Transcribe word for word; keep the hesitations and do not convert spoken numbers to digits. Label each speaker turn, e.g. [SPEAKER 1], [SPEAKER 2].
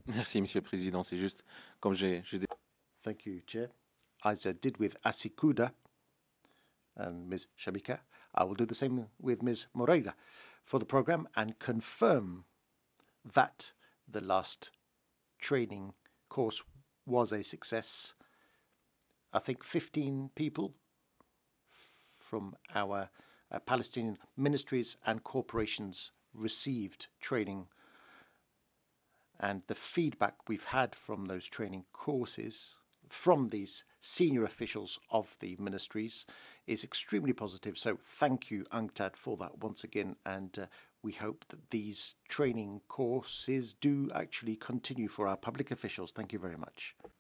[SPEAKER 1] Merci, Monsieur le Président. C'est juste comme j'ai j'ai
[SPEAKER 2] Thank you, Chair. As I did with Asikuda and Miz Shabika, I will do the same with Miz Moreira for the programme and confirm that the last training course was a success. I think fifteen people from our uh, Palestinian ministries and corporations received training, and the feedback we've had from those training courses from these senior officials of the ministries is extremely positive. So thank you, UNCTAD, for that once again, and uh, we hope that these training courses do actually continue for our public officials. Thank you very much.